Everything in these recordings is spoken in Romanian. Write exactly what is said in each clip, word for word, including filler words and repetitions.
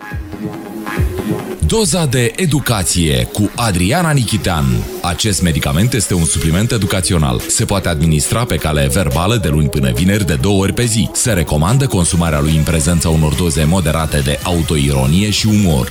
Doza de educație cu Adriana Nichitean. Acest medicament este un supliment educațional. Se poate administra pe cale verbală de luni până vineri de două ori pe zi. Se recomandă consumarea lui în prezența unor doze moderate de autoironie și umor.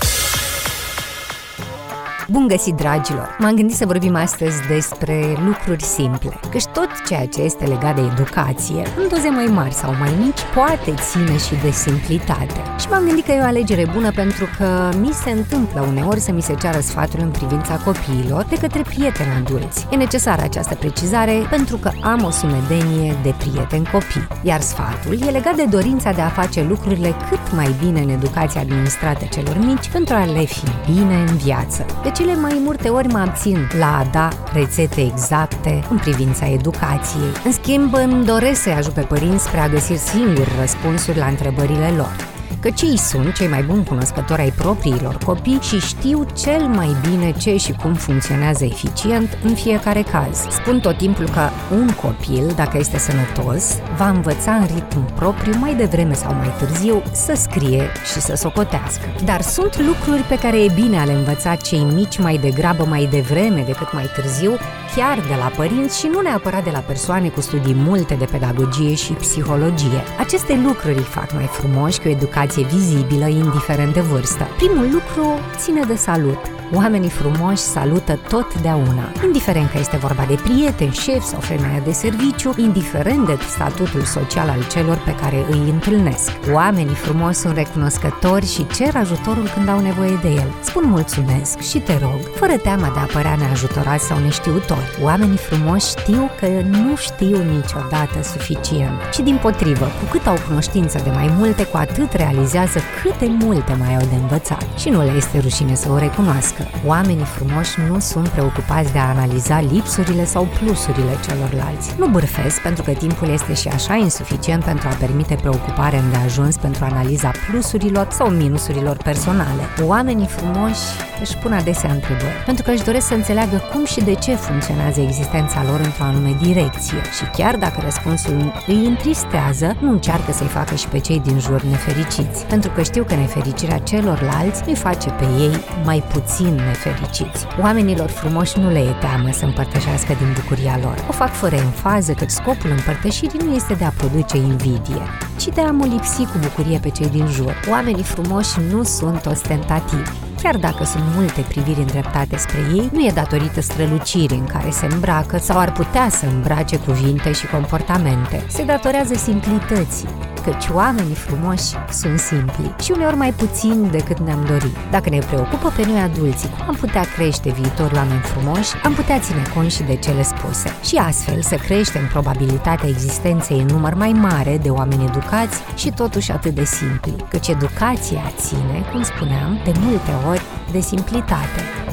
Bun găsit, dragilor! M-am gândit să vorbim astăzi despre lucruri simple, căci tot ceea ce este legat de educație, în doze mai mari sau mai mici, poate ține și de simplitate. Și m-am gândit că e o alegere bună pentru că mi se întâmplă uneori să mi se ceară sfaturi în privința copiilor de către prieteni adulți. E necesară această precizare pentru că am o sumedenie de prieteni copii, iar sfatul e legat de dorința de a face lucrurile cât mai bine în educația administrată celor mici pentru a le fi bine în viață. De cele mai multe ori mă abțin la a da rețete exacte în privința educației. În schimb, îmi doresc să-i ajut pe părinți spre a găsi singuri răspunsuri la întrebările lor. Căci ei sunt cei mai buni cunoscători ai propriilor copii și știu cel mai bine ce și cum funcționează eficient în fiecare caz. Spun tot timpul că un copil, dacă este sănătos, va învăța în ritm propriu mai devreme sau mai târziu să scrie și să socotească. Dar sunt lucruri pe care e bine a le învăța cei mici mai degrabă mai devreme decât mai târziu, chiar de la părinți și nu neapărat de la persoane cu studii multe de pedagogie și psihologie. Aceste lucruri îi fac mai frumoși, cu educație vizibilă, indiferent de vârstă. Primul lucru ține de salut. Oamenii frumoși salută totdeauna, indiferent că este vorba de prieteni, șef sau femeia de serviciu, indiferent de statutul social al celor pe care îi întâlnesc. Oamenii frumoși sunt recunoscători și cer ajutorul când au nevoie de el. Spun mulțumesc și te rog, fără teama de a părea neajutorați sau neștiutori. Oamenii frumoși știu că nu știu niciodată suficient. Și dimpotrivă, cu cât au cunoștință de mai multe, cu atât realizează cât de multe mai au de învățat. Și nu le este rușine să o recunoască. Oamenii frumoși nu sunt preocupați de a analiza lipsurile sau plusurile celorlalți. Nu bârfesc pentru că timpul este și așa insuficient pentru a permite preocupare îndeajuns pentru analiza plusurilor sau minusurilor personale. Oamenii frumoși își pun adesea întrebări, pentru că își doresc să înțeleagă cum și de ce funcționează existența lor într-o anume direcție. Și chiar dacă răspunsul îi întristează, nu încearcă să-i facă și pe cei din jur nefericiți, pentru că știu că nefericirea celorlalți îi face pe ei mai puțin nefericiți. Oamenilor frumoși nu le e teamă să împărtășească din bucuria lor. O fac fără enfază, căci scopul împărtășirii nu este de a produce invidie, ci de a molipsi cu bucurie pe cei din jur. Oamenii frumoși nu sunt ostentativi. Chiar dacă sunt multe priviri îndreptate spre ei, nu e datorită strălucirii în care se îmbracă sau ar putea să îmbrace cuvinte și comportamente. Se datorează simplității, căci oamenii frumoși sunt simpli și uneori mai puțin decât ne-am dorit. Dacă ne preocupă pe noi adulții cum am putea crește viitorul oameni frumoși, am putea ține cont și de cele spuse. Și astfel să creștem probabilitatea existenței în număr mai mare de oameni educați și totuși atât de simpli, căci educația ține, cum spuneam, de multe ori de simplitate.